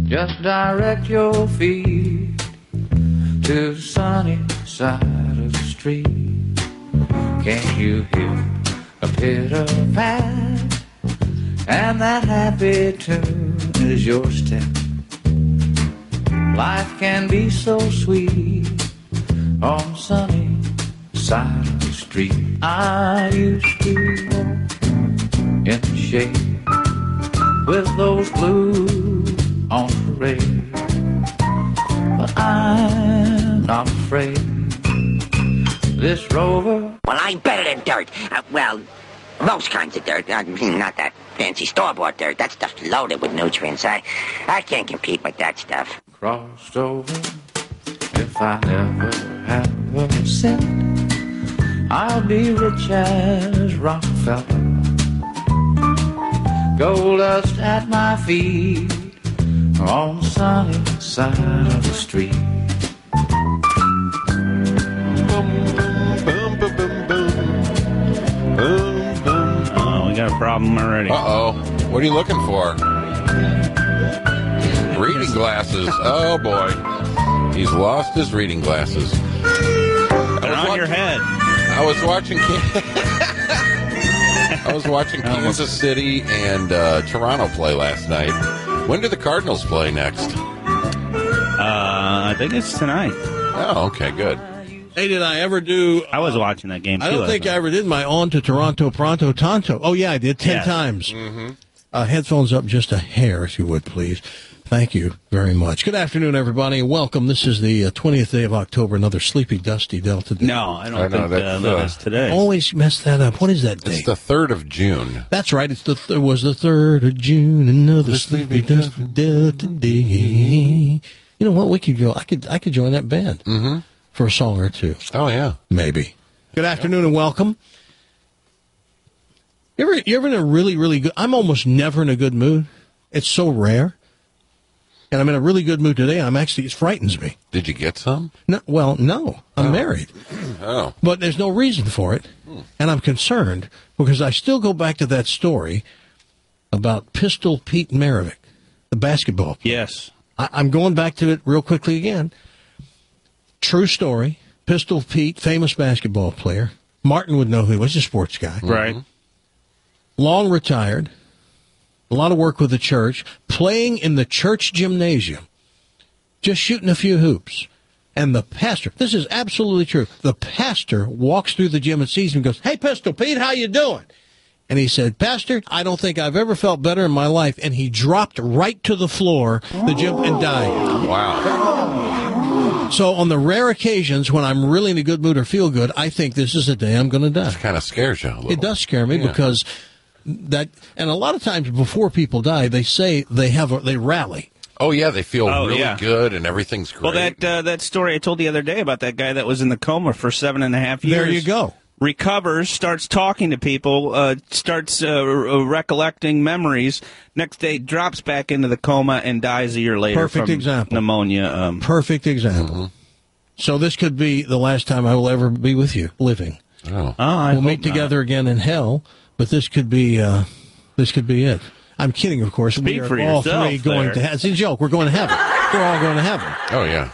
Just direct your feet to the sunny side of the street. Can't you hear a pitter-pat? And that happy tune is your step. Life can be so sweet on the sunny side of the street. I used to walk in the shade with those blues on parade, but I'm not afraid. This Rover. Well, I'm better than dirt. Well, most kinds of dirt. Not that fancy store-bought dirt. That stuff's loaded with nutrients. I can't compete with that stuff. Crossed over. If I never have a cent, I'll be rich as Rockefeller. Gold dust at my feet on the sunny side of the street. Oh, we got a problem already. Uh-oh. What are you looking for? Reading glasses. Oh, boy. He's lost his reading glasses. They're on your head. I was watching Kansas City and Toronto play last night. When do the Cardinals play next? I think it's tonight. Oh, okay, good. Hey, did I ever do... I was watching that game, too. I don't think I ever did my On to Toronto Pronto Tonto. Oh, yeah, I did 10 times. Mm-hmm. Headphones up just a hair, if you would, please. Thank you very much. Good afternoon, everybody, and welcome. This is the 20th day of October, another sleepy, dusty Delta day. No, I don't think that is today. Always mess that up. What is that date? It's the 3rd of June. That's right. It was the 3rd of June, another sleepy, dusty Delta day. You know what? We could go. I could join that band for a song or two. Oh, yeah. Maybe. Good afternoon and welcome. You ever in a really, really good... I'm almost never in a good mood. It's so rare. And I'm in a really good mood today. It frightens me. Did you get some? No. I'm married. Oh. But there's no reason for it. And I'm concerned because I still go back to that story about Pistol Pete Maravich, the basketball player. Yes. I'm going back to it real quickly again. True story. Pistol Pete, famous basketball player. Martin would know who he was, a sports guy. Right. Long retired. A lot of work with the church. Playing in the church gymnasium. Just shooting a few hoops. And the pastor, this is absolutely true, the pastor walks through the gym and sees him and goes, "Hey, Pistol Pete, how you doing?" And he said, "Pastor, I don't think I've ever felt better in my life." And he dropped right to the floor, the gym, and died. Wow. So on the rare occasions when I'm really in a good mood or feel good, I think this is the day I'm going to die. It kind of scares you a little. It does scare me because and a lot of times before people die, they say they rally. Oh, yeah, they feel really good and everything's great. Well, that story I told the other day about that guy that was in the coma for 7.5 years. There you go. Recovers, starts talking to people, starts recollecting memories. Next day, drops back into the coma and dies a year later. Perfect from example. Pneumonia. Perfect example. Mm-hmm. So this could be the last time I will ever be with you, living. Oh, we'll meet together again in hell, but this could be it. I'm kidding, of course. Speak we for are all yourself three going there. to heaven. It's a joke. We're going to heaven. We're all going to heaven. Oh, yeah.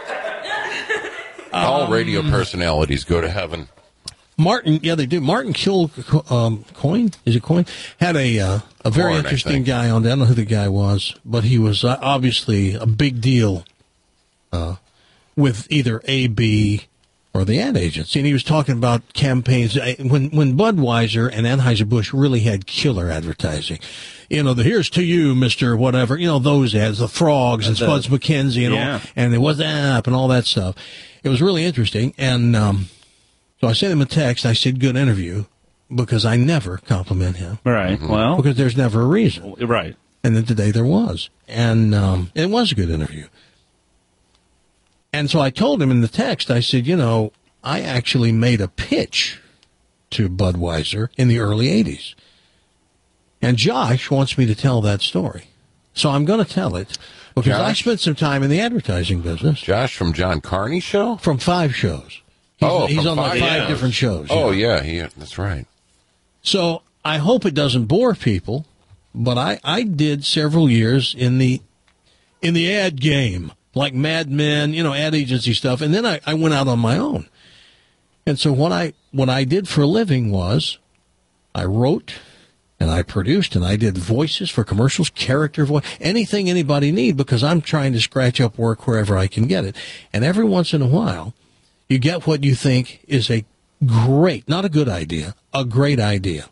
All radio personalities go to heaven. Martin, yeah, they do. Martin Coyne, is it Coyne? Had a very interesting guy on there. I don't know who the guy was, but he was obviously a big deal with either AB or the ad agency. And he was talking about campaigns when Budweiser and Anheuser-Busch really had killer advertising. You know, the here's to you, Mr. Whatever, you know, those ads, the frogs and Spuds McKenzie and all, and it was up and all that stuff. It was really interesting. And so I sent him a text. I said, "Good interview," because I never compliment him. Right. Well, because there's never a reason. Right. And then today there was. And it was a good interview. And so I told him in the text, I said, you know, I actually made a pitch to Budweiser in the early 80s. And Josh wants me to tell that story. So I'm going to tell it because I spent some time in the advertising business. Josh from John Carney show? From 5 shows. He's on like 5 different shows. Oh, yeah, that's right. So I hope it doesn't bore people, but I did several years in the in the ad game, like Mad Men, ad agency stuff. And then I went out on my own. And so what I did for a living was I wrote and I produced and I did voices for commercials, character voice, anything anybody need, because I'm trying to scratch up work wherever I can get it. And every once in a while, you get what you think is a great, not a good idea, a great idea.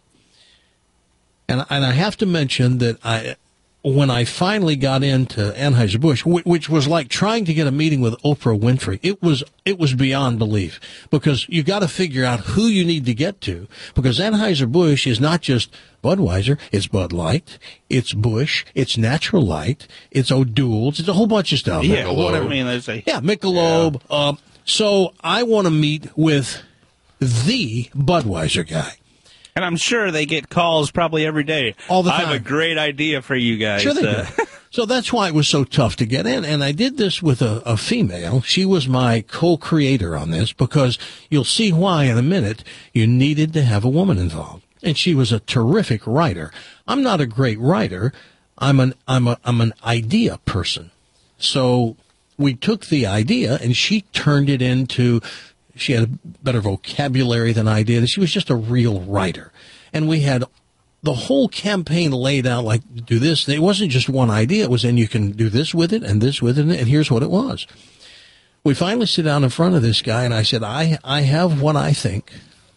And I have to mention that when I finally got into Anheuser-Busch, which was like trying to get a meeting with Oprah Winfrey, it was beyond belief, because you got to figure out who you need to get to, because Anheuser-Busch is not just Budweiser, it's Bud Light, it's Busch, it's Natural Light, it's O'Doul's, it's a whole bunch of stuff. Yeah, Michelob. whatever. I mean, Michelob. Yeah. So I want to meet with the Budweiser guy. And I'm sure they get calls probably every day. All the time. I have a great idea for you guys. Sure they do. So that's why it was so tough to get in. And I did this with a female. She was my co-creator on this, because you'll see why in a minute. You needed to have a woman involved. And she was a terrific writer. I'm not a great writer. I'm an idea person. So we took the idea and she turned it into, she had a better vocabulary than I did. She was just a real writer. And we had the whole campaign laid out like, do this. It wasn't just one idea. It was, and you can do this with it and this with it. And here's what it was. We finally sit down in front of this guy and I said, I have what I think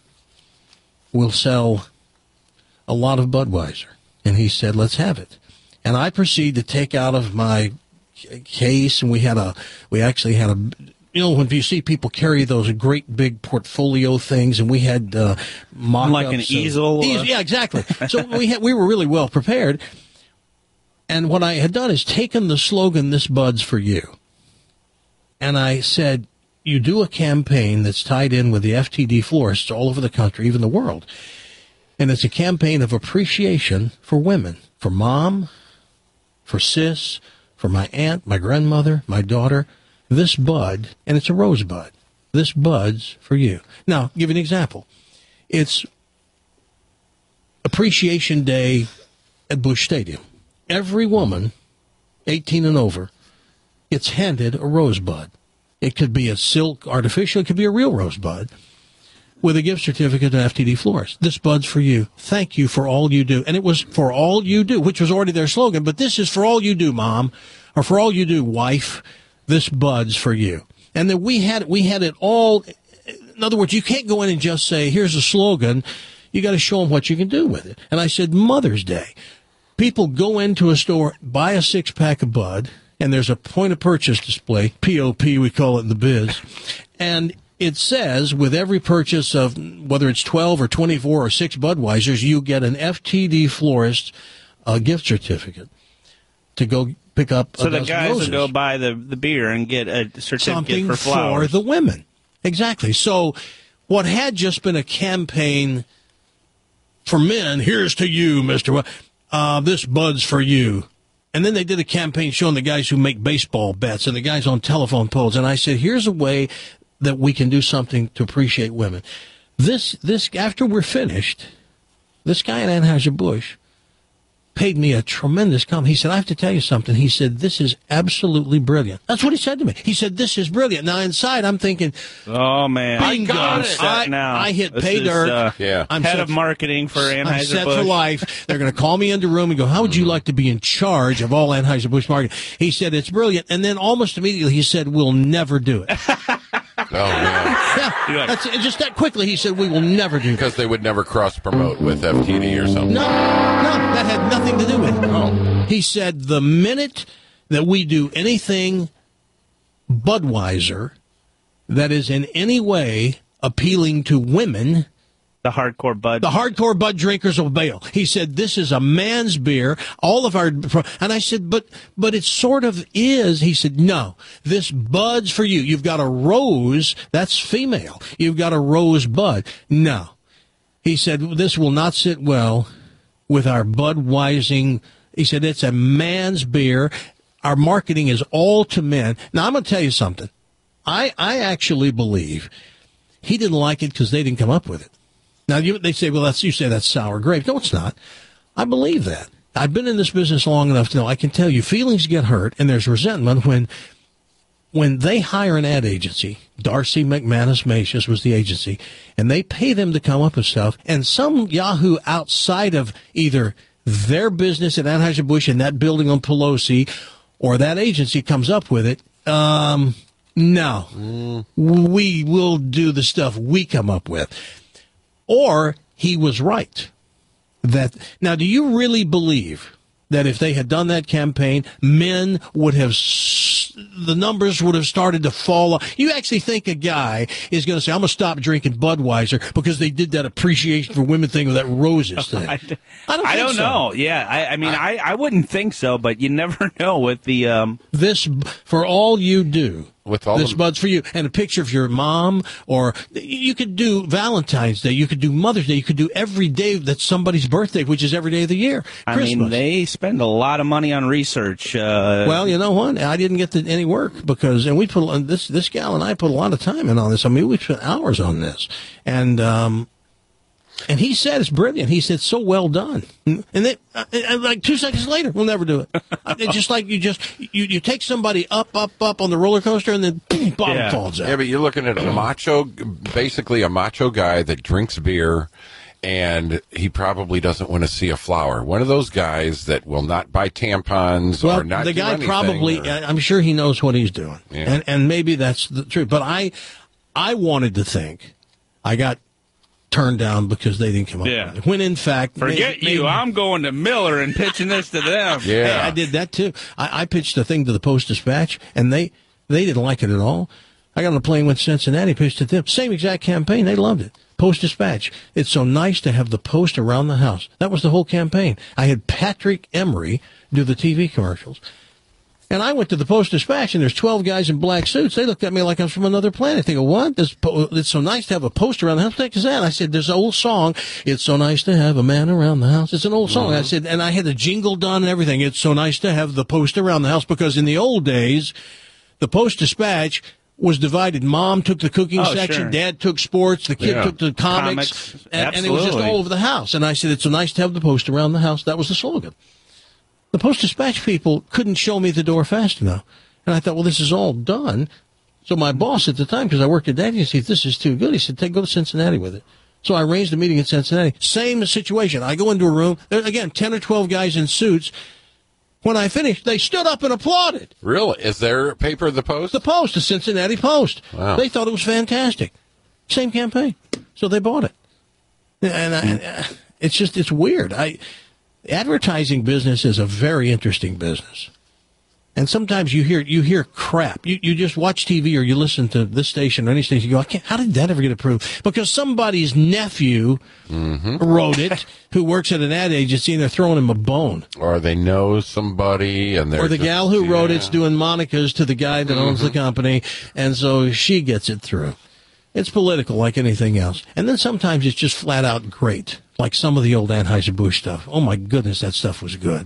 will sell a lot of Budweiser. And he said, let's have it. And I proceed to take out of my case, and we actually had a, when you see people carry those great big portfolio things, and we had mock-ups. Like an easel? Yeah, exactly. So we were really well prepared. And what I had done is taken the slogan, "This Bud's for you." And I said, you do a campaign that's tied in with the FTD florists all over the country, even the world. And it's a campaign of appreciation for women, for mom, for sis, for my aunt, my grandmother, my daughter. This Bud, and it's a rosebud. This Bud's for you. Now, give you an example. It's Appreciation Day at Busch Stadium. Every woman, 18 and over, gets handed a rosebud. It could be a silk artificial, it could be a real rosebud, with a gift certificate to FTD Florist. This Bud's for you. Thank you for all you do. And it was for all you do, which was already their slogan, but this is for all you do, Mom, or for all you do, wife. This Bud's for you. And then we had it all. In other words, you can't go in and just say, here's a slogan. You got to show them what you can do with it. And I said, Mother's Day. People go into a store, buy a 6-pack of Bud, and there's a point of purchase display, POP, we call it in the biz. And it says, with every purchase of whether it's 12 or 24 or 6 Budweisers, you get an FTD Florist gift certificate to go pick up so a dozen the guys roses. will go buy the beer and get a certificate Something for flowers. for the women. Exactly. So what had just been a campaign for men, here's to you, Mr. This Bud's for you. And then they did a campaign showing the guys who make baseball bets and the guys on telephone poles. And I said, here's a way that we can do something to appreciate women. This after we're finished, this guy at Anheuser-Busch paid me a tremendous compliment. He said, I have to tell you something. He said, this is absolutely brilliant. That's what he said to me. He said, this is brilliant. Now, inside, I'm thinking, oh, man. bingo. I hit pay dirt. I'm head of marketing for Anheuser-Busch. I'm set for life. They're going to call me into the room and go, how would you like to be in charge of all Anheuser-Busch marketing? He said, it's brilliant. And then almost immediately he said, we'll never do it. Oh, man. Yeah, that's just that quickly. He said, we will never do it. Because they would never cross-promote with FTD or something. No, that had nothing to do with it. Oh. He said, the minute that we do anything Budweiser that is in any way appealing to women, the hardcore Bud drinkers will bail. He said, this is a man's beer. All of our, and I said, but it sort of is. He said, no, this Bud's for you. You've got a rose. That's female. You've got a rose Bud. No. He said, this will not sit well with our Budweising. He said, it's a man's beer. Our marketing is all to men. Now, I'm going to tell you something. I actually believe he didn't like it because they didn't come up with it. Now, they say, well, you say that's sour grapes. No, it's not. I believe that. I've been in this business long enough to know, I can tell you, feelings get hurt and there's resentment when they hire an ad agency. Darcy McManus Macias was the agency, and they pay them to come up with stuff, and some yahoo outside of either their business at Anheuser-Busch in that building on Pelosi or that agency comes up with it. No, we will do the stuff we come up with. Or he was right. Now, do you really believe that if they had done that campaign, men would have, the numbers would have started to fall off? You actually think a guy is going to say, I'm going to stop drinking Budweiser because they did that appreciation for women thing with that roses thing? I don't know. Yeah, I wouldn't think so, but you never know with the... This, for all you do, with all this Bud's for you, and a picture of your mom, or you could do Valentine's Day, you could do Mother's Day, you could do every day that's somebody's birthday, which is every day of the year. Christmas. They spend a lot of money on research. Well, you know what? I didn't get to any work because, and we put this gal and I put a lot of time in on this. I mean, we spent hours on this, and he said it's brilliant. He said so well done, and then like 2 seconds later, we'll never do it. It's just like you take somebody up on the roller coaster, and then boom, bottom falls out. Yeah, but you're looking at basically a macho guy that drinks beer, and he probably doesn't want to see a flower. One of those guys that will not buy tampons or not. The do guy anything probably, I'm sure he knows what he's doing, and maybe that's the truth. But I wanted to think I got turned down because they didn't come up with it. When in fact, maybe, I'm going to Miller and pitching this to them. Yeah, hey, I did that too. I pitched a thing to the Post-Dispatch, and they didn't like it at all. I got on a plane with Cincinnati, pitched it to them. Same exact campaign. They loved it. Post-Dispatch. It's so nice to have the Post around the house. That was the whole campaign. I had Patrick Emery do the TV commercials. And I went to the Post-Dispatch, and there's 12 guys in black suits. They looked at me like I was from another planet. They go, what? It's so nice to have a post around the house. What the heck is that? I said, there's an old song. It's so nice to have a man around the house. It's an old song. I said, and I had the jingle done and everything. It's so nice to have the post around the house, because in the old days, the Post-Dispatch was divided. Mom took the cooking section, Dad took sports, the kid took the comics, and it was just all over the house. And I said, it's so nice to have the post around the house. That was the slogan. The Post-Dispatch people couldn't show me the door fast enough. And I thought, well, this is all done. So my boss at the time, because I worked at that agency, this is too good. He said, go to Cincinnati with it. So I arranged a meeting in Cincinnati. Same situation. I go into a room. There, again, 10 or 12 guys in suits. When I finished, they stood up and applauded. Really? Is their paper the Post? The Post, the Cincinnati Post. Wow. They thought it was fantastic. Same campaign. So they bought it. And it's weird. Advertising business is a very interesting business. And sometimes you hear crap. You just watch TV or you listen to this station or any station. You go, how did that ever get approved? Because somebody's nephew wrote it, who works at an ad agency, and they're throwing him a bone. Or they know somebody, and they're or the gal who wrote it's doing monikers to the guy that owns the company, and so she gets it through. It's political like anything else. And then sometimes it's just flat out great, like some of the old Anheuser-Busch stuff. Oh my goodness, that stuff was good.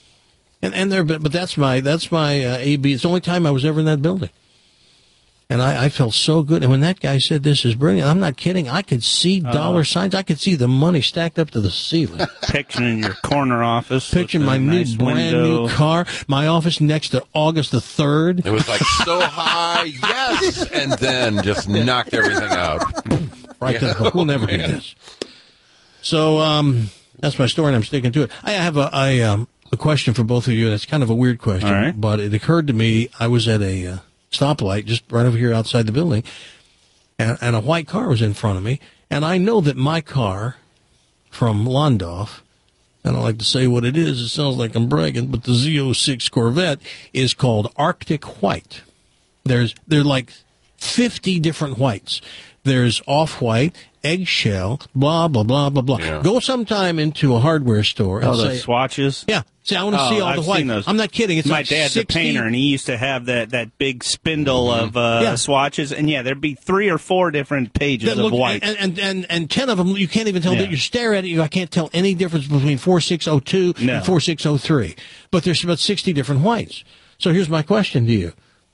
But that's my AB. It's the only time I was ever in that building. And I felt so good. And when that guy said, this is brilliant, I'm not kidding. I could see dollar signs. I could see the money stacked up to the ceiling. Picturing your corner office. Picturing my nice brand new car. My office next to August the 3rd. It was like so high, yes, and then just knocked everything out. Right to the, we'll never do this. So that's my story, and I'm sticking to it. I have a question for both of you. That's kind of a weird question, but it occurred to me. I was at a stoplight just right over here outside the building, and a white car was in front of me, and I know that my car from Landolf, I don't like to say what it is, it sounds like I'm bragging, but the Z06 Corvette is called Arctic White. They're like 50 different whites. There's off-white, eggshell, blah, blah, blah, blah, blah. Yeah. Go sometime into a hardware store and say, swatches? Yeah. See, I want to see all the white. I'm not kidding. It's my like dad's 60. a painter, and he used to have that big spindle of swatches. And, there'd be 3 or 4 different pages of white. And 10 of them, you can't even tell that you stare at it. I can't tell any difference between 4602 and 4603. But there's about 60 different whites. So here's my question to you.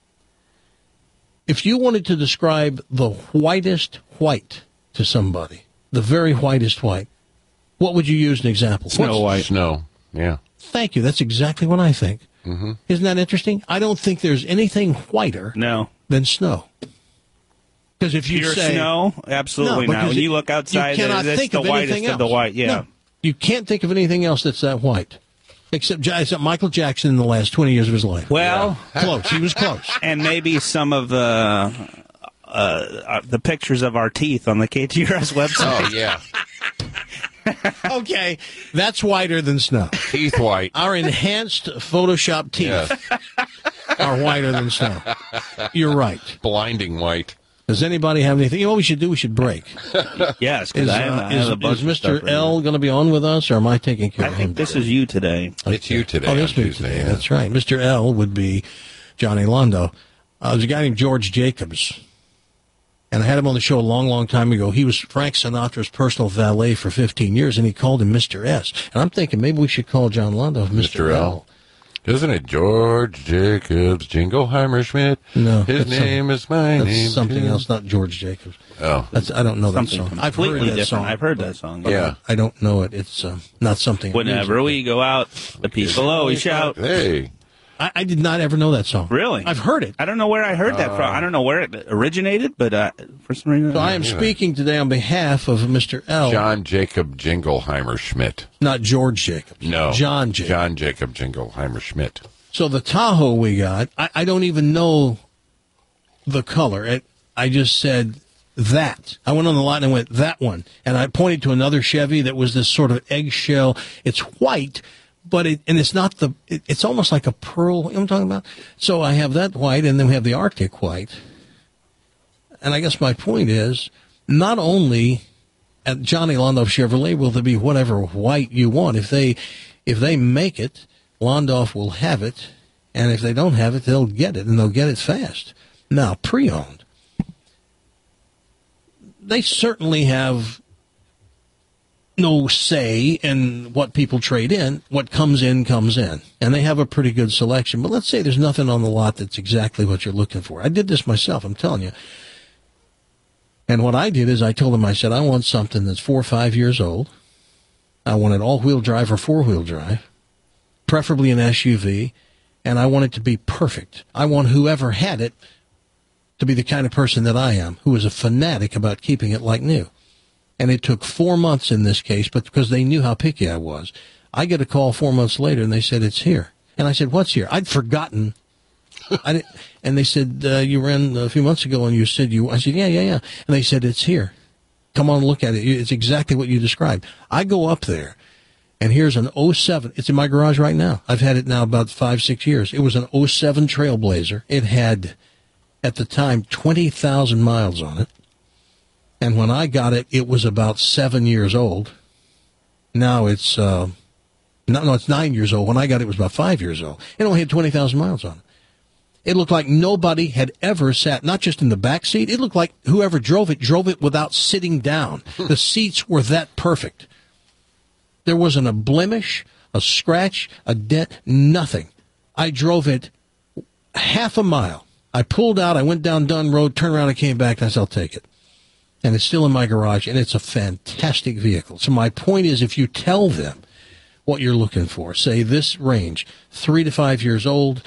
If you wanted to describe the whitest white to somebody, the very whitest white, what would you use an example? Snow White. Snow, yeah. Thank you. That's exactly what I think. Mm-hmm. Isn't that interesting? I don't think there's anything whiter than snow. Because if you Pure say snow, absolutely not. When you look outside, you cannot it's think the of whitest anything else. of the white. Yeah, no, you can't think of anything else that's that white, except Michael Jackson in the last 20 years of his life. Well, close. He was close, and maybe some of the pictures of our teeth on the KTRS website. Oh yeah. Okay, that's whiter than snow. Teeth white. Our enhanced Photoshop teeth are whiter than snow. You're right. Blinding white. Does anybody have anything? You know what we should do? We should break. Yes, because I have a bunch is Mr. L going to be on with us, or am I taking care of him? I think this is you today. It's you today. Oh, this is today. Yeah. That's right. Mr. L would be Johnny Londo. There's a guy named George Jacobs. And I had him on the show a long, long time ago. He was Frank Sinatra's personal valet for 15 years, and he called him Mr. S. And I'm thinking maybe we should call John Londo Mr. L. Isn't it George Jacobs Jingleheimer Schmidt? No. His name is my name. That's something too. else, not George Jacobs. Oh. I don't know that Something song. I've heard that song. I've heard that song. Yeah. I don't know it. It's not something. Whenever we go out, the people always shout. Hey. I did not ever know that song. Really? I've heard it. I don't know where I heard that from. I don't know where it originated, but for some reason. So I am speaking today on behalf of Mr. L. John Jacob Jingleheimer Schmidt. Not George Jacobs. No. John Jacobs. John Jacob Jingleheimer Schmidt. So the Tahoe we got, I don't even know the color. I just said that. I went on the lot and I went, that one. And I pointed to another Chevy that was this sort of eggshell. It's white, but it's not it's almost like a pearl. You know what I'm talking about? So I have that white, and then we have the Arctic white. And I guess my point is, not only at Johnny Londoff Chevrolet will there be whatever white you want. If they make it, Londoff will have it, and if they don't have it, they'll get it, and they'll get it fast. Now, pre-owned, they certainly have no say in what people trade in. What comes in, and they have a pretty good selection. But let's say there's nothing on the lot that's exactly what you're looking for. I did this myself, I'm telling you. And what I did is I told them, I said, I want something that's 4 or 5 years old. I want it all-wheel drive or four-wheel drive, preferably an SUV, and I want it to be perfect. I want whoever had it to be the kind of person that I am, who is a fanatic about keeping it like new. And it took 4 months in this case, but because they knew how picky I was. I get a call 4 months later, and they said, it's here. And I said, what's here? I'd forgotten. And they said, you ran a few months ago, and you said I said, yeah. And they said, it's here. Come on, look at it. It's exactly what you described. I go up there, and here's an 07. It's in my garage right now. I've had it now about 5-6 years. It was an 07 Trailblazer. It had, at the time, 20,000 miles on it. And when I got it, it was about 7 years old. Now it's, it's 9 years old. When I got it, it was about 5 years old. It only had 20,000 miles on it. It looked like nobody had ever sat, not just in the back seat. It looked like whoever drove it without sitting down. The seats were that perfect. There wasn't a blemish, a scratch, a dent, nothing. I drove it half a mile. I pulled out, I went down Dunn Road, turned around and came back, and I said, I'll take it. And it's still in my garage, and it's a fantastic vehicle. So my point is, if you tell them what you're looking for, say this range, 3 to 5 years old,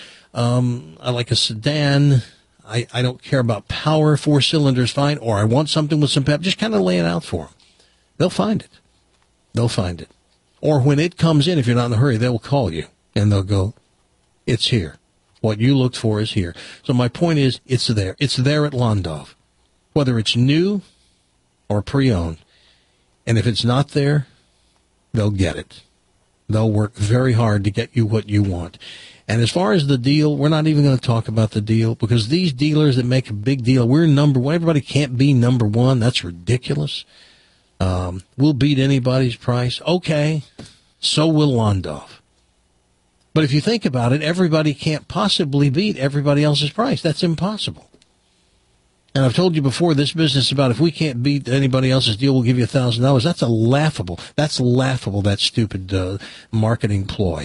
I like a sedan, I don't care about power, 4 cylinders, fine, or I want something with some pep, just kind of lay it out for them. They'll find it. They'll find it. Or when it comes in, if you're not in a hurry, they'll call you, and they'll go, it's here. What you looked for is here. So my point is, it's there. It's there at Londoff. Whether it's new or pre-owned. And if it's not there, they'll get it. They'll work very hard to get you what you want. And as far as the deal, we're not even going to talk about the deal, because these dealers that make a big deal, we're number one. Everybody can't be number one. That's ridiculous. We'll beat anybody's price. Okay, so will Londoff. But if you think about it, everybody can't possibly beat everybody else's price. That's impossible. And I've told you before, this business about if we can't beat anybody else's deal, we'll give you $1,000. That's laughable, that stupid marketing ploy.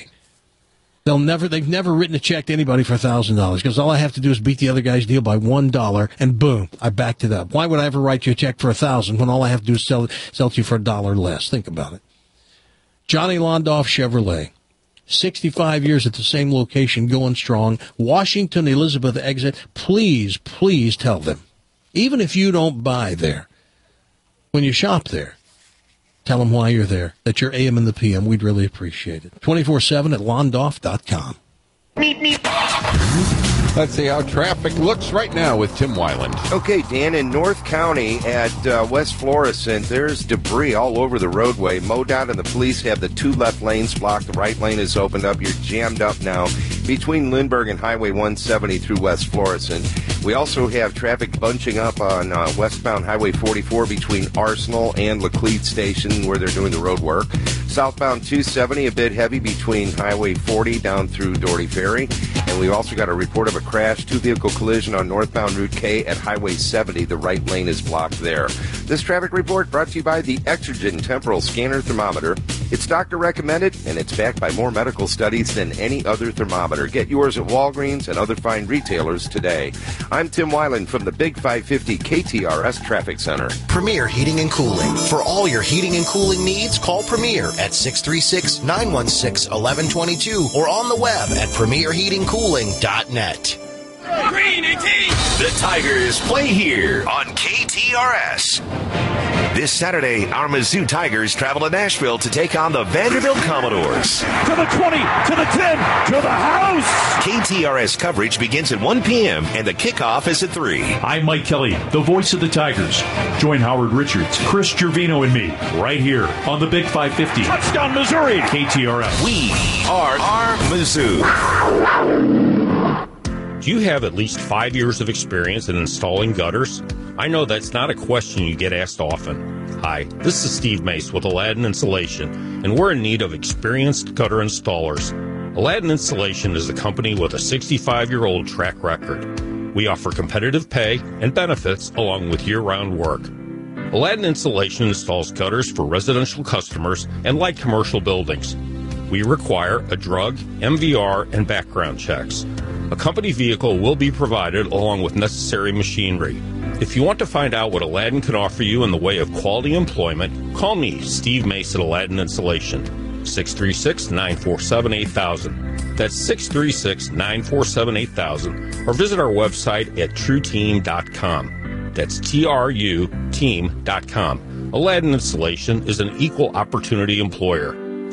They've never written a check to anybody for $1,000, because all I have to do is beat the other guy's deal by $1, and boom, I backed it up. Why would I ever write you a check for $1,000 when all I have to do is sell it to you for $1 less? Think about it. Johnny Londoff Chevrolet. 65 years at the same location, going strong. Washington Elizabeth exit. Please, please tell them. Even if you don't buy there, when you shop there, tell them why you're there, that you're AM and the PM. We'd really appreciate it. 24/7 at Londoff.com. Let's see how traffic looks right now with Tim Weiland. Okay, Dan, in North County at West Florissant, there's debris all over the roadway. MoDOT and the police have the 2 left lanes blocked. The right lane is opened up. You're jammed up now between Lindbergh and Highway 170 through West Florissant. We also have traffic bunching up on westbound Highway 44 between Arsenal and Laclede Station where they're doing the road work. Southbound 270 a bit heavy between Highway 40 down through Doherty Ferry. And we've also got a report of a crash, 2-vehicle collision on northbound Route K at Highway 70. The right lane is blocked there. This traffic report brought to you by the Exergen Temporal Scanner Thermometer. It's doctor recommended, and it's backed by more medical studies than any other thermometer. Get yours at Walgreens and other fine retailers today. I'm Tim Weiland from the Big 550 KTRS Traffic Center. Premier Heating and Cooling. For all your heating and cooling needs, call Premier at 636-916-1122 or on the web at premierheatingcooling.net. Green 18! The Tigers play here on KTRS. This Saturday, our Mizzou Tigers travel to Nashville to take on the Vanderbilt Commodores. To the 20, to the 10, to the house! KTRS coverage begins at 1 p.m. and the kickoff is at 3. I'm Mike Kelly, the voice of the Tigers. Join Howard Richards, Chris Gervino, and me right here on the Big 550. Touchdown, Missouri! KTRS. We are Mizzou. Do you have at least 5 years of experience in installing gutters? I know that's not a question you get asked often. Hi, this is Steve Mace with Aladdin Insulation, and we're in need of experienced gutter installers. Aladdin Insulation is a company with a 65-year-old track record. We offer competitive pay and benefits along with year-round work. Aladdin Insulation installs gutters for residential customers and light commercial buildings. We require a drug, MVR, and background checks. A company vehicle will be provided along with necessary machinery. If you want to find out what Aladdin can offer you in the way of quality employment, call me, Steve Mace at Aladdin Insulation, 636-947-8000. That's 636-947-8000, or visit our website at trueteam.com. That's TRU team.com. Aladdin Insulation is an equal opportunity employer.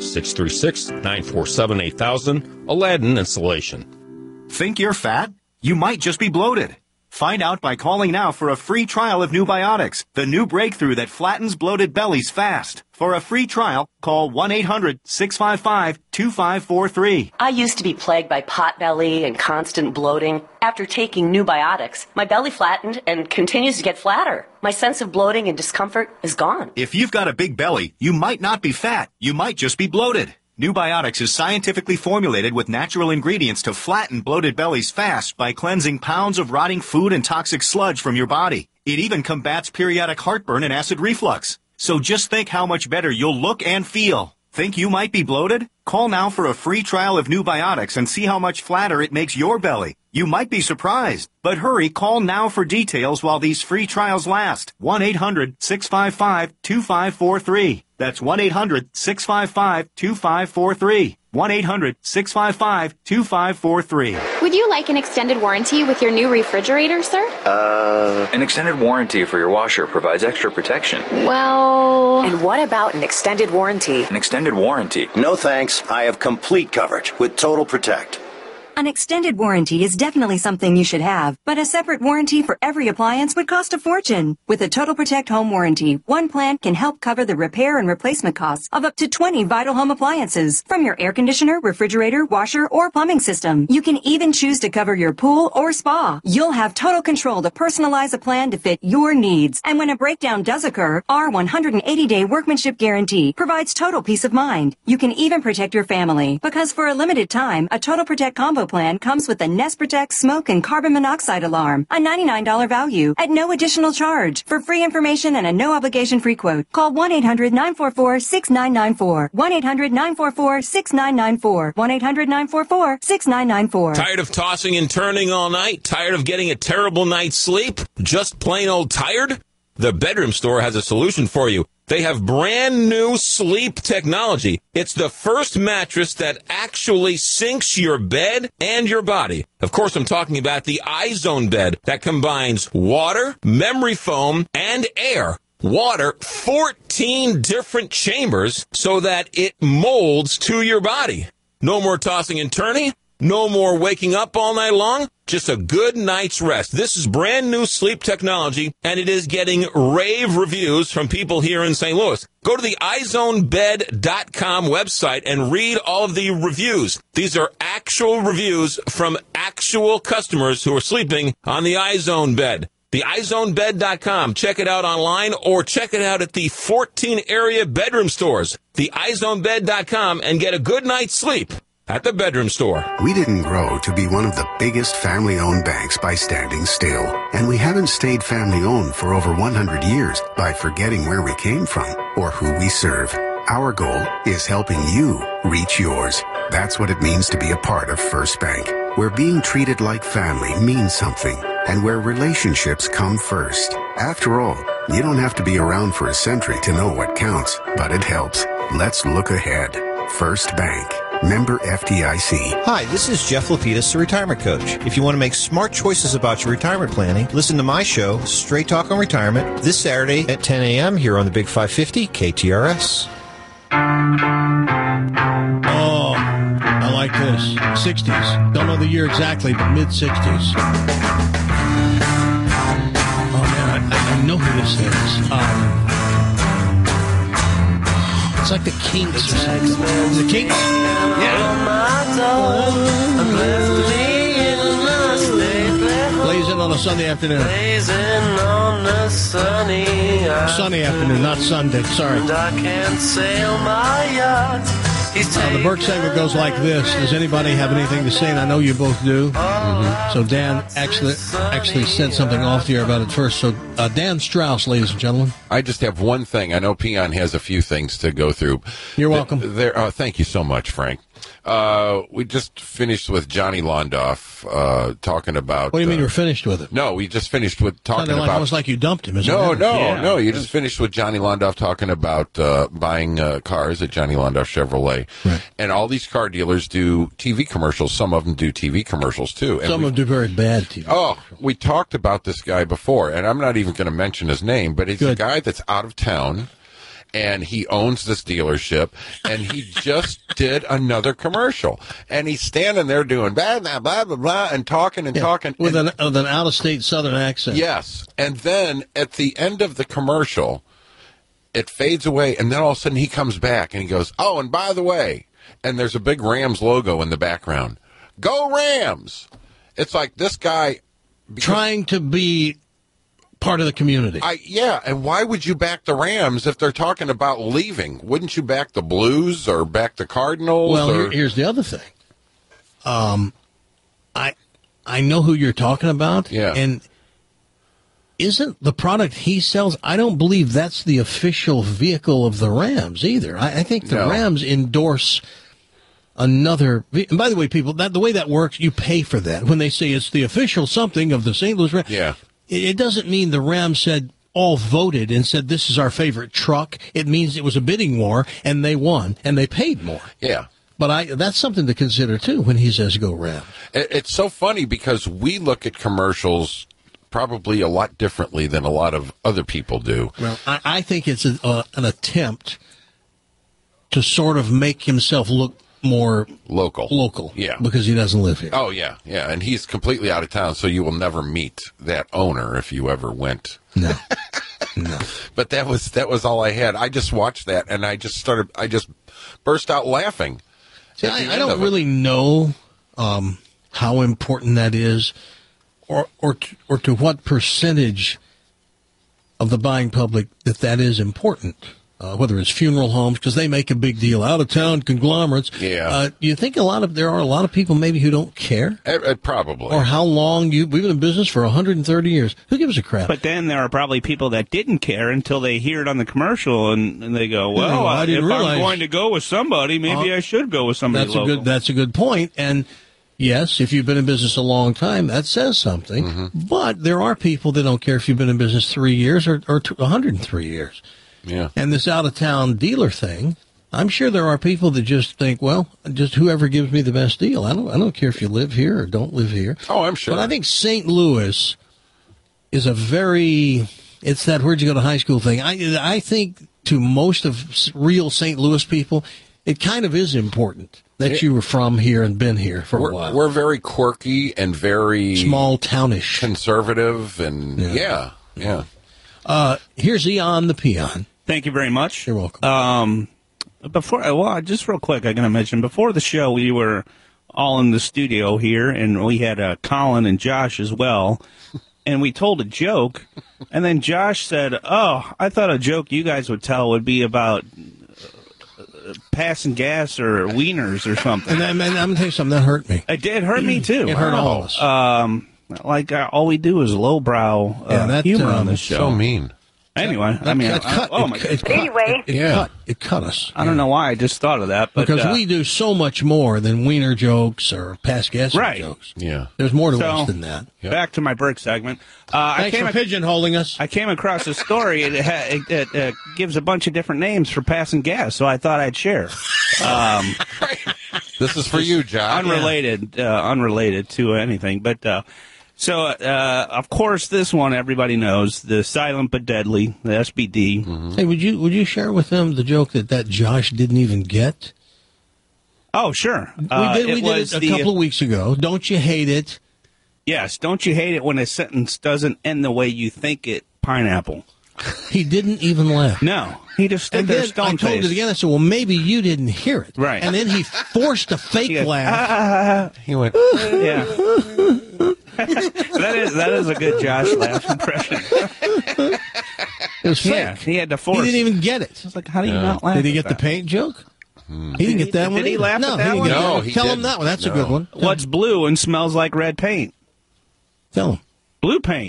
636-947-8000, Aladdin Insulation. Think you're fat? You might just be bloated. Find out by calling now for a free trial of New Biotics, the new breakthrough that flattens bloated bellies fast. For a free trial, call 1-800-655-2543. I used to be plagued by pot belly and constant bloating. After taking New Biotics, my belly flattened and continues to get flatter. My sense of bloating and discomfort is gone. If you've got a big belly, you might not be fat. You might just be bloated. New Biotics is scientifically formulated with natural ingredients to flatten bloated bellies fast by cleansing pounds of rotting food and toxic sludge from your body. It even combats periodic heartburn and acid reflux. So just think how much better you'll look and feel. Think you might be bloated? Call now for a free trial of New Biotics and see how much flatter it makes your belly. You might be surprised. But hurry, call now for details while these free trials last. 1-800-655-2543. That's 1-800-655-2543. 1-800-655-2543. Would you like an extended warranty with your new refrigerator, sir? An extended warranty for your washer provides extra protection. Well... And what about an extended warranty? An extended warranty? No thanks. I have complete coverage with Total Protect. An extended warranty is definitely something you should have, but a separate warranty for every appliance would cost a fortune. With a Total Protect home warranty, one plan can help cover the repair and replacement costs of up to 20 vital home appliances, from your air conditioner, refrigerator, washer, or plumbing system. You can even choose to cover your pool or spa. You'll have total control to personalize a plan to fit your needs. And when a breakdown does occur, our 180-day workmanship guarantee provides total peace of mind. You can even protect your family, because for a limited time, a Total Protect combo plan comes with a Nest Protect smoke and carbon monoxide alarm, a $99 value at no additional charge. For free information and a no-obligation free quote, call 1-800-944-6994. 1-800-944-6994. 1-800-944-6994. Tired of tossing and turning all night? Tired of getting a terrible night's sleep? Just plain old tired? The Bedroom Store has a solution for you. They have brand new sleep technology. It's the first mattress that actually syncs your bed and your body. Of course, I'm talking about the iZone bed that combines water, memory foam, and air. Water, 14 different chambers so that it molds to your body. No more tossing and turning. No more waking up all night long. Just a good night's rest. This is brand new sleep technology, and it is getting rave reviews from people here in St. Louis. Go to the izonebed.com website and read all of the reviews. These are actual reviews from actual customers who are sleeping on the iZone bed. The izonebed.com. Check it out online or check it out at the 14 area bedroom stores. The izonebed.com and get a good night's sleep at the Bedroom Store. We didn't grow to be one of the biggest family-owned banks by standing still. And we haven't stayed family-owned for over 100 years by forgetting where we came from or who we serve. Our goal is helping you reach yours. That's what it means to be a part of First Bank, where being treated like family means something and where relationships come first. After all, you don't have to be around for a century to know what counts, but it helps. Let's look ahead. First Bank. Member FDIC. Hi, this is Jeff Lapidus, the retirement coach. If you want to make smart choices about your retirement planning, listen to my show, Straight Talk on Retirement, this Saturday at 10 a.m. here on the Big 550 KTRS. Oh, I like this. 60s. Don't know the year exactly, but mid-60s. Oh, man, I know who this is. It's like the Kinks or something. The Kinks? Yeah. Blazing on a Sunday afternoon. Sunny afternoon, not Sunday. Sorry. The Burke segment goes like this. Does anybody have anything to say? And I know you both do. Mm-hmm. So Dan actually said something off the air about it first. So Dan Strauss, ladies and gentlemen. I just have one thing. I know Peon has a few things to go through. You're welcome. Thank you so much, Frank. We just finished with Johnny Londoff talking about... What do you mean you're finished with it? No, we just finished with talking about... Almost like you dumped him, isn't it? No. You just finished with Johnny Londoff talking about buying cars at Johnny Londoff Chevrolet. Right. And all these car dealers do TV commercials. Some of them do TV commercials, too. And some of them do very bad TV. Oh, we talked about this guy before, and I'm not even going to mention his name, but he's a guy that's out of town. And he owns this dealership, and he just did another commercial. And he's standing there doing blah, blah, blah, blah, blah, and talking and talking. With an out-of-state Southern accent. Yes. And then at the end of the commercial, it fades away, and then all of a sudden he comes back, and he goes, oh, and by the way, and there's a big Rams logo in the background. Go Rams! It's like this guy... Trying to be... part of the community. And why would you back the Rams if they're talking about leaving? Wouldn't you back the Blues or back the Cardinals? Well, here's the other thing. I know who you're talking about. Yeah. And isn't the product he sells, I don't believe that's the official vehicle of the Rams either. I think the Rams endorse another. And by the way, people, the way that works, you pay for that. When they say it's the official something of the St. Louis Rams. Yeah. It doesn't mean the Rams said all voted and said this is our favorite truck. It means it was a bidding war and they won and they paid more. Yeah. But that's something to consider too when he says go Rams. It's so funny because we look at commercials probably a lot differently than a lot of other people do. Well, I think it's an attempt to sort of make himself look more local, yeah, because he doesn't live here. Oh, yeah, and he's completely out of town, so you will never meet that owner if you ever went. No. But that was all I had. I just watched that, and I just burst out laughing. See, I don't really know how important that is, or to what percentage of the buying public that is important. Whether it's funeral homes, because they make a big deal. Out-of-town conglomerates. Yeah. Do you think there are a lot of people maybe who don't care? Probably. Or how long we've been in business for 130 years. Who gives a crap? But then there are probably people that didn't care until they hear it on the commercial, and they go, well, if I'm going to go with somebody, maybe I should go with somebody local. That's a good point. And Yes, if you've been in business a long time, that says something. But there are people that don't care if you've been in business 3 years or 103 years. Yeah. And this out-of-town dealer thing, I'm sure there are people that just think, well, just whoever gives me the best deal. I don't care if you live here or don't live here. Oh, I'm sure. But I think St. Louis is it's that where'd you go to high school thing. I think to most of real St. Louis people, it kind of is important that you were from here and been here for a while. We're very quirky and very small townish, conservative, and yeah. Here's Eon the Peon. Thank you very much. You're welcome. Just real quick, I'm going to mention before the show we were all in the studio here, and we had Colin and Josh as well, and we told a joke, and then Josh said, "Oh, I thought a joke you guys would tell would be about." Passing gas or wieners or something. And I'm going to tell you something, that hurt me. It hurt me too. It hurt all of us. All we do is lowbrow humor on this show. So mean. Anyway, it cut us. I don't know why I just thought of that. But, because we do so much more than wiener jokes or pass gas jokes. Yeah. There's more to us than that. Yep. Back to my Burke segment. Thanks for pigeonholing us. I came across a story. It gives a bunch of different names for passing gas, so I thought I'd share. This is for you, John. Unrelated to anything, but... So, of course, this one everybody knows, the silent but deadly, the SBD. Mm-hmm. Hey, would you share with them the joke that Josh didn't even get? Oh, sure. We did it a couple of weeks ago. Don't you hate it? Yes, don't you hate it when a sentence doesn't end the way you think it, pineapple? He didn't even laugh. No, he just stood there stone-faced. I told it again. I said, well, maybe you didn't hear it. Right. And then he forced a fake laugh. He went, yeah. That is a good Josh laugh impression. It was fake. Yeah, he had to force. He didn't even get it. I was like, how do you not laugh? Did he get the paint joke? He didn't get that one. Did he laugh at that one? No, he Tell didn't. him that one. That's a good one. What's blue and smells like red paint? Tell him. Blue paint.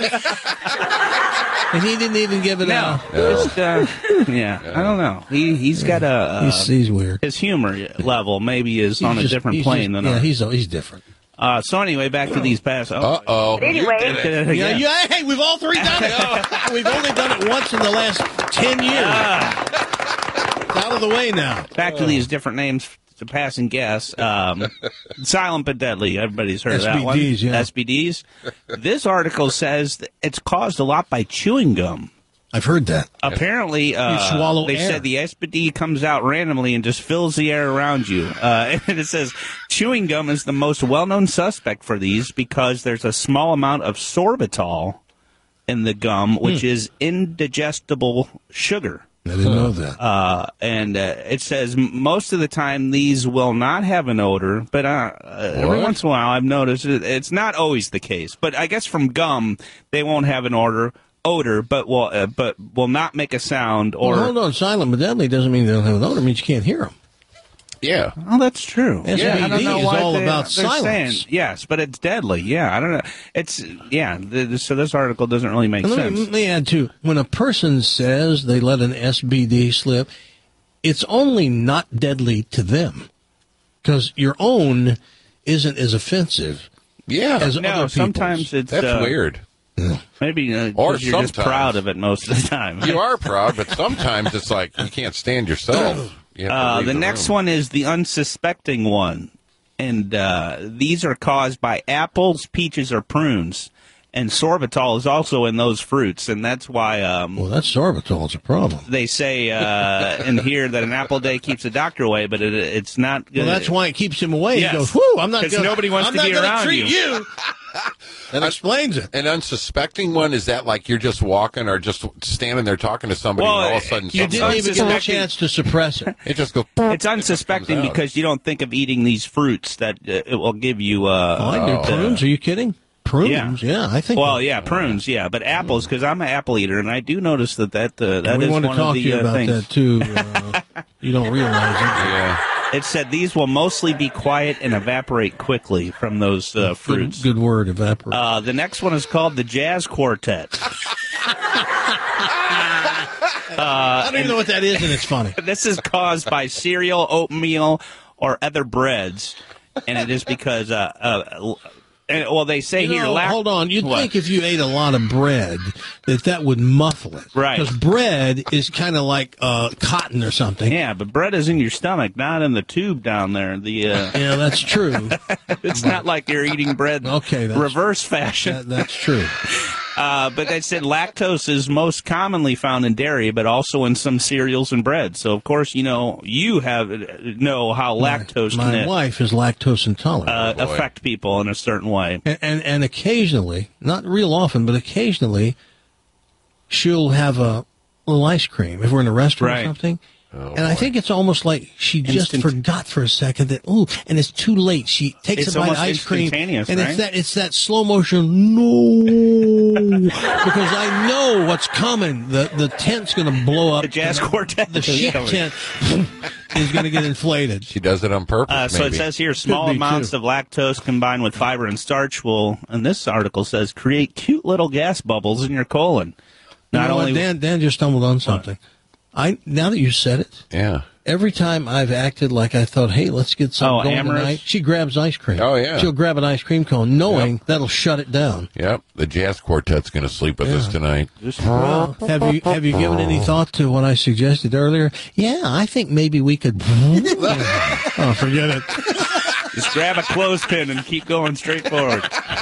And he didn't even give it out. Just, I don't know. He's got he's weird. His humor level maybe is on a different plane than ours. He's different. So anyway, back to these pass. Uh-oh. Anyway. Hey, we've all three done it. We've only done it once in the last 10 years. It's out of the way now. Back to these different names to passing gas. Silent but deadly. Everybody's heard of that one. SBDs, yeah. SBDs. This article says that it's caused a lot by chewing gum. I've heard that. Apparently, swallow they air. said the SBD comes out randomly and just fills the air around you. And it says chewing gum is the most well-known suspect for these because there's a small amount of sorbitol in the gum, which is indigestible sugar. I didn't know that. And it says most of the time these will not have an odor, but every once in a while I've noticed it's not always the case. But I guess from gum, they won't have an odor, but will not make a sound. Or hold on, silent but deadly doesn't mean they don't have an odor. It means you can't hear them. Yeah. Oh, that's true. SBD I don't know is why all about they're silence. saying, yes, but it's deadly. Yeah, I don't know. It's so this article doesn't really make sense. Let me add too. When a person says they let an SBD slip, it's only not deadly to them because your own isn't as offensive. Yeah. As other people's. Sometimes it's That's weird. Maybe or you're just proud of it most of the time. You are proud, but sometimes it's like you can't stand yourself. You have to leave the next room. one is the unsuspecting one. And these are caused by apples, peaches, or prunes. And sorbitol is also in those fruits, and that's why... well, that sorbitol is a problem. They say in here that an apple a day keeps the doctor away, but it's not... Well, that's why it keeps him away. Yes. He goes, whew, I'm not going to... nobody wants to be around treat you. That explains it. An unsuspecting one, is that like you're just walking or just standing there talking to somebody and all of a sudden... You didn't even get a chance to suppress it. It just goes... It's unsuspecting because you don't think of eating these fruits that it will give you... I do prunes. Are you kidding? Prunes, yeah, I think. Well, yeah, prunes, yeah, but apples, because I'm an apple eater, and I do notice that we is want to one talk of to the you about things. that too. You don't realize it. Yeah. It said these will mostly be quiet and evaporate quickly from those fruits. Good word, evaporate. The next one is called the Jazz Quartet. I don't even know what that is, and it's funny. This is caused by cereal, oatmeal, or other breads. and it is because they say here. Hold on, you'd think if you ate a lot of bread that would muffle it, right? Because bread is kind of like cotton or something. Yeah, but bread is in your stomach, not in the tube down there. Yeah, that's true. It's not like you're eating bread. Okay, reverse fashion. That's true. But they said lactose is most commonly found in dairy, but also in some cereals and bread. So, of course, you know how lactose My wife is lactose intolerant. Affect people in a certain way. And occasionally, not real often, but occasionally, she'll have a little ice cream if we're in a restaurant or something. I think it's almost like she just forgot for a second that, and it's too late. She takes a bite of ice cream, and it's that slow motion, no, because I know what's coming. The tent's going to blow up. The jazz quartet. The chic tent is going to get inflated. She does it on purpose, So it says here, small amounts of lactose combined with fiber and starch will, and this article says, create cute little gas bubbles in your colon. Dan just stumbled on something. Now that you said it, every time I've acted like I thought, hey, let's get something going tonight, she grabs ice cream. Oh, yeah. She'll grab an ice cream cone, knowing that'll shut it down. Yep. The jazz quartet's going to sleep with us tonight. Well, have you given any thought to what I suggested earlier? Yeah, I think maybe we could. Oh, forget it. Just grab a clothespin and keep going straight forward.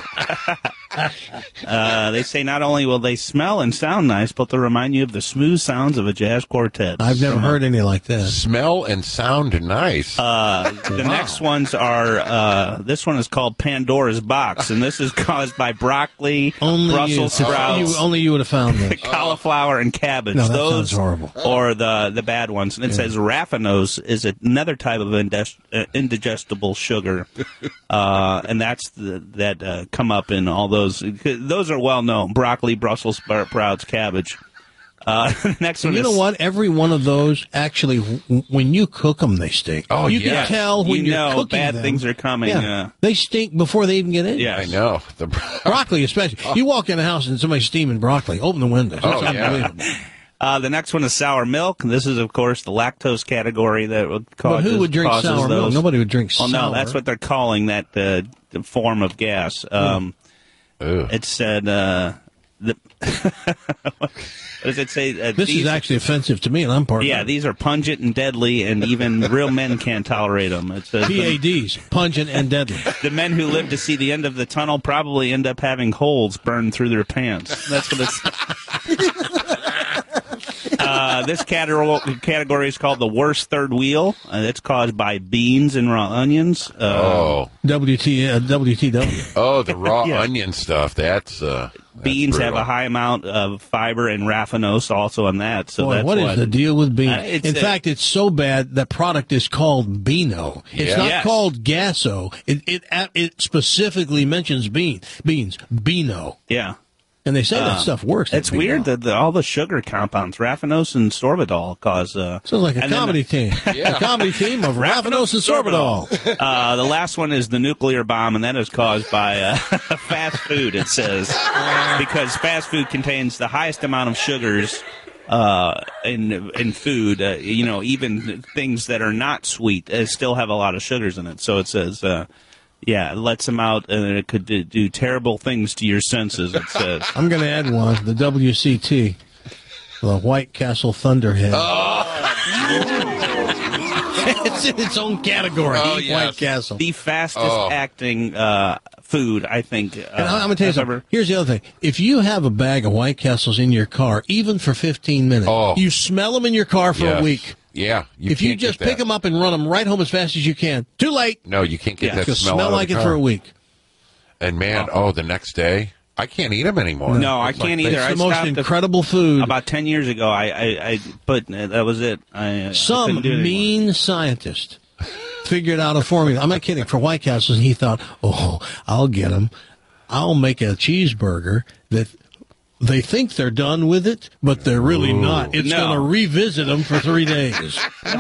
They say not only will they smell and sound nice, but they'll remind you of the smooth sounds of a jazz quartet. I've never heard any like that. Smell and sound nice. The next ones are, this one is called Pandora's Box, and this is caused by broccoli, Brussels sprouts. Only you would have found this. Cauliflower and cabbage. No, that sounds horrible. Or the bad ones. And it says raffinose is another type of indigestible sugar. And that's that come up in all those. Those are well known. Broccoli, Brussels sprouts, cabbage. Next one. You know what? Every one of those actually, when you cook them, they stink. Oh, you can tell when you're cooking bad them. things are coming. Yeah. They stink before they even get in. Yeah, I know. Broccoli, especially. You walk in a house and somebody's steaming broccoli. Open the windows. Oh, It's unbelievable. The next one is sour milk. This is, of course, the lactose category that would cause. But who would drink sour milk? Nobody would drink sour. Well, no, that's what they're calling that the form of gas. It said. What does it say? This is actually offensive to me, and I'm part of it. Yeah, these are pungent and deadly, and even real men can't tolerate them. It says PADs, pungent and deadly. The men who live to see the end of the tunnel probably end up having holes burned through their pants. That's what it's. This category is called the worst third wheel. It's caused by beans and raw onions. WTW. Oh, the raw onion stuff. That's beans brutal. have a high amount of fiber and raffinose also in that. So Boy, that's what is the deal with beans? In fact, it's it's so bad that product is called Beano. It's not called Gasso. It specifically mentions beans. Beano. Yeah. And they say that stuff works. It's weird that all the sugar compounds, raffinose and sorbitol, cause. Sounds like a comedy team. A comedy team of raffinose and sorbitol. The last one is the nuclear bomb, and that is caused by fast food. It says because fast food contains the highest amount of sugars in food. Even things that are not sweet still have a lot of sugars in it. So it says. It lets them out, and it could do terrible things to your senses, it says. I'm going to add one, the WCT, the White Castle Thunderhead. It's in its own category, White Castle. The fastest acting food, I think. And I'm going to tell you something. Here's the other thing. If you have a bag of White Castles in your car, even for 15 minutes, you smell them in your car for a week. Yeah. If you just pick them up and run them right home as fast as you can, too late. No, you can't get that smell smell out like of the it car. for a week. And man, the next day, I can't eat them anymore. No, I can't either. It's the most incredible food. About 10 years ago, but that was it. Some mean scientist figured out a formula. I'm not kidding. For White Castles, he thought, I'll get them. I'll make a cheeseburger that they think they're done with it, but they're really not. It's going to revisit them for 3 days.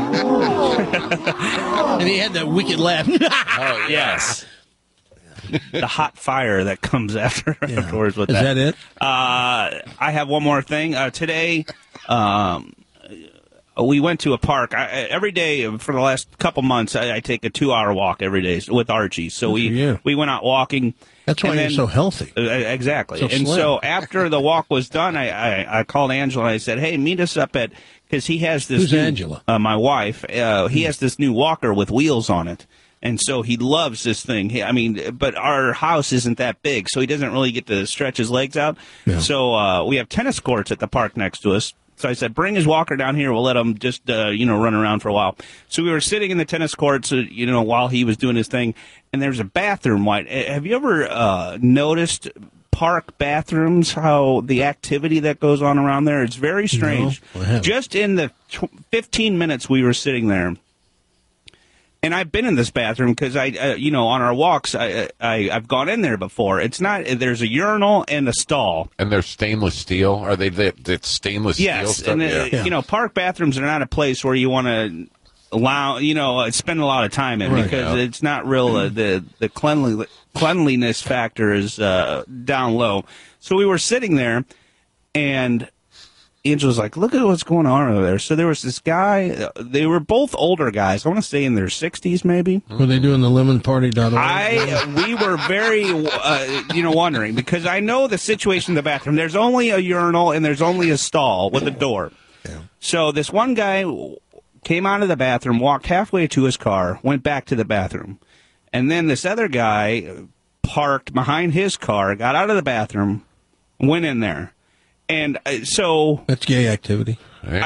And he had that wicked laugh. Yes. The hot fire that comes afterwards with that. Is that it? I have one more thing. Today, we went to a park. Every day for the last couple months, I take a 2-hour walk every day with Archie. So we went out walking. That's why you're so healthy. Exactly. So and slim. so after the walk was done, I called Angela and I said, hey, meet us up because he has this. Who's Angela? My wife. He has this new walker with wheels on it. And so he loves this thing. But our house isn't that big, so he doesn't really get to stretch his legs out. Yeah. So we have tennis courts at the park next to us. So I said, bring his walker down here. We'll let him just, run around for a while. So we were sitting in the tennis courts, while he was doing his thing, and there's a bathroom. Have you ever noticed park bathrooms, how the activity that goes on around there? It's very strange. No, I haven't. Just in the 15 minutes we were sitting there, and I've been in this bathroom because on our walks, I've gone in there before. It's not. There's a urinal and a stall. And they're stainless steel. Are they that stainless steel yes, stuff? and park bathrooms are not a place where you want to spend a lot of time in because it's not real. The cleanliness factor is down low. So we were sitting there, and Angela's like, look at what's going on over there. So there was this guy. They were both older guys. I want to say in their 60s, maybe. Were they doing the lemonparty.org? We were very, wondering because I know the situation in the bathroom. There's only a urinal and there's only a stall with a door. Yeah. So this one guy came out of the bathroom, walked halfway to his car, went back to the bathroom, and then this other guy parked behind his car, got out of the bathroom, went in there. And so that's gay activity.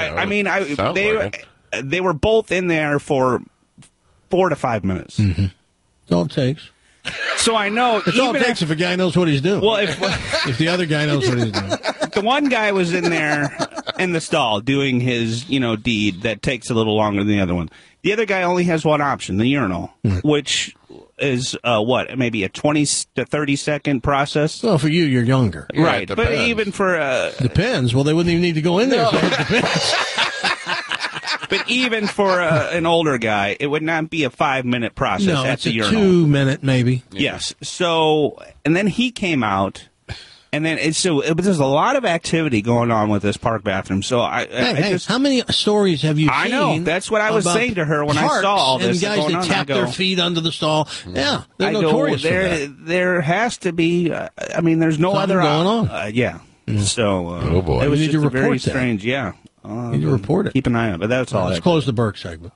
They were both in there for 4 to 5 minutes. Mm-hmm. That's all it takes. So I know it's all it takes if a guy knows what he's doing. Well, if the other guy knows what he's doing. The one guy was in there in the stall doing his deed that takes a little longer than the other one. The other guy only has one option, the urinal, which is maybe a 20 to 30 second process. Well, for you, you're younger, right? But even for depends. Well, they wouldn't even need to go in there. So it depends. But even for an older guy, it would not be a 5-minute process. No, at it's the a urinal. 2-minute maybe. Yes. So, and then he came out. And then there's a lot of activity going on with this park bathroom. So how many stories have you seen? I know. That's what I was saying to her when I saw all this. And guys going that on, tap their feet under the stall. Yeah, they're notorious for that. There has to be. There's no something other going on. Yeah. So oh boy, it was just a very that. strange. Yeah. You need to report it. Keep an eye on it. But that's all. Let's close the Burke segment.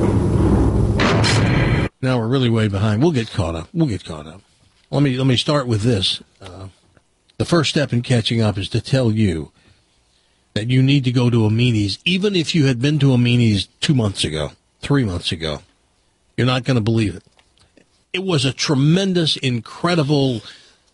Now we're really way behind. We'll get caught up. Let me start with this. The first step in catching up is to tell you that you need to go to a Meanies, even if you had been to a Meanies 2 months ago, 3 months ago. You're not going to believe it. It was a tremendous, incredible,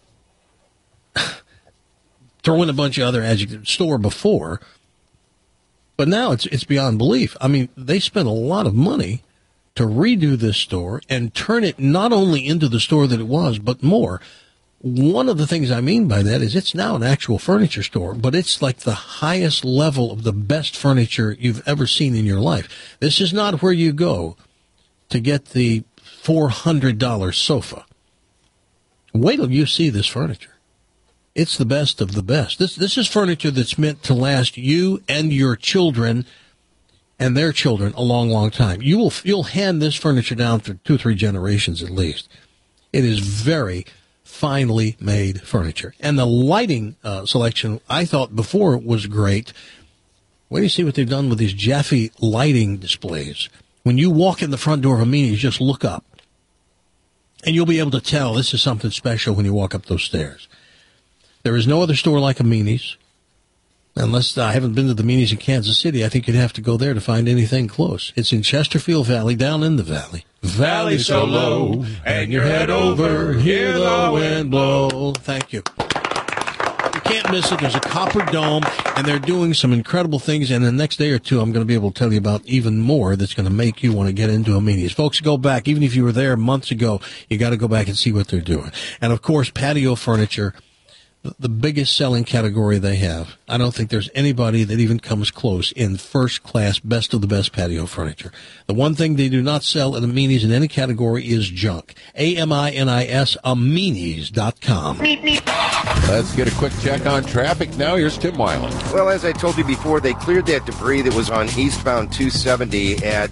throw in a bunch of other adjectives, store before, but now it's beyond belief. They spent a lot of money to redo this store and turn it not only into the store that it was, but more. One of the things I mean by that is it's now an actual furniture store, but it's like the highest level of the best furniture you've ever seen in your life. This is not where you go to get the $400 sofa. Wait till you see this furniture. It's the best of the best. This is furniture that's meant to last you and your children and their children a long, long time. You'll hand this furniture down for 2 or 3 generations at least. It is very finely made furniture. And the lighting selection, I thought before was great. Wait till you see what they've done with these Jaffe lighting displays. When you walk in the front door of a Meanies, just look up. And you'll be able to tell this is something special when you walk up those stairs. There is no other store like a Meanies. Unless I haven't been to the Meanies in Kansas City, I think you'd have to go there to find anything close. It's in Chesterfield Valley, down in the valley. Valley so low, hang your head over, hear the wind blow. Thank you. You can't miss it. There's a copper dome, and they're doing some incredible things. And the next day or two, I'm going to be able to tell you about even more that's going to make you want to get into a Meanies. Folks, go back. Even if you were there months ago, you got to go back and see what they're doing. And, of course, patio furniture. the biggest selling category they have. I don't think there's anybody that even comes close in first-class, best of the best patio furniture. The one thing they do not sell at Amini's in any category is junk. AMINIS, Amini's.com. Let's get a quick check on traffic now. Here's Tim Weiland. Well, as I told you before, they cleared that debris that was on eastbound 270 at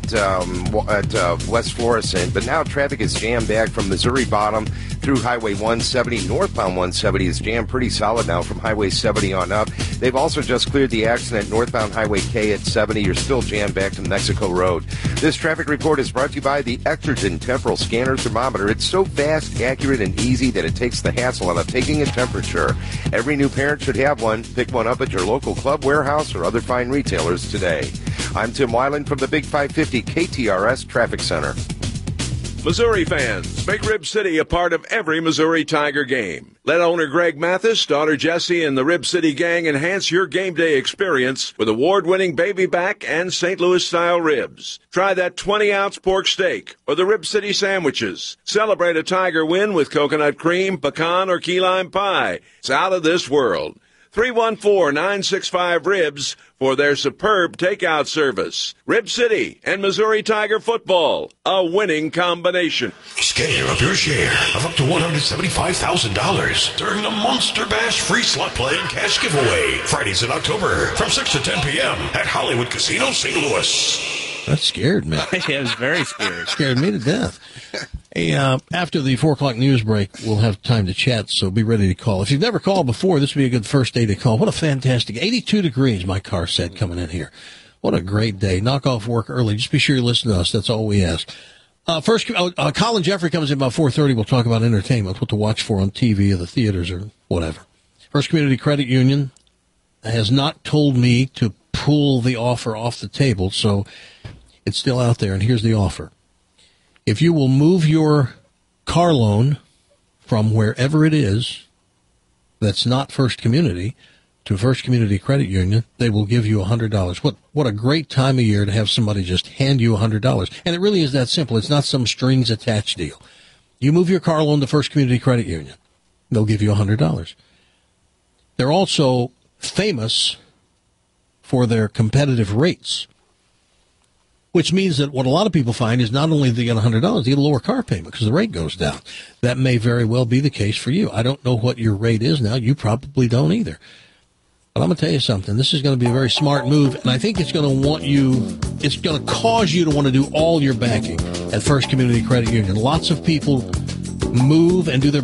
West Florissant, but now traffic is jammed back from Missouri Bottom through Highway 170. Northbound 170 is jammed pretty solid now from Highway 70 on up. They've also just cleared the accident northbound Highway K at 70. You're still jammed back to Mexico Road. This traffic report is brought to you by the Exergen Temporal Scanner Thermometer. It's so fast, accurate, and easy that it takes the hassle out of taking a temperature. Every new parent should have one. Pick one up at your local club, warehouse, or other fine retailers today. I'm Tim Weiland from the Big 550 KTRS Traffic Center. Missouri fans, make Rib City a part of every Missouri Tiger game. Let owner Greg Mathis, daughter Jessie, and the Rib City gang enhance your game day experience with award-winning baby back and St. Louis-style ribs. Try that 20-ounce pork steak or the Rib City sandwiches. Celebrate a Tiger win with coconut cream, pecan, or key lime pie. It's out of this world. 314-965-RIBS for their superb takeout service. Rib City and Missouri Tiger football, a winning combination. Scare up your share of up to $175,000 during the Monster Bash free slot play and cash giveaway. Fridays in October from 6 to 10 p.m. at Hollywood Casino, St. Louis. That scared me. Yeah, it was very scary. Scared me to death. Hey, after the 4 o'clock news break, we'll have time to chat, so be ready to call. If you've never called before, this would be a good first day to call. What a fantastic 82 degrees, my car said, coming in here. What a great day. Knock off work early. Just be sure you listen to us. That's all we ask. First, Colin Jeffrey comes in about 4:30. We'll talk about entertainment, what to watch for on TV or the theaters or whatever. First Community Credit Union has not told me to pull the offer off the table, so it's still out there, and here's the offer. If you will move your car loan from wherever it is that's not First Community to First Community Credit Union, they will give you $100. What a great time of year to have somebody just hand you $100. And it really is that simple. It's not some strings attached deal. You move your car loan to First Community Credit Union, they'll give you $100. They're also famous for their competitive rates, which means that what a lot of people find is not only do they get $100, they get a lower car payment because the rate goes down. That may very well be the case for you. I don't know what your rate is now. You probably don't either. But I'm going to tell you something. This is going to be a very smart move, and I think it's going to cause you to want to do all your banking at First Community Credit Union. Lots of people move and do their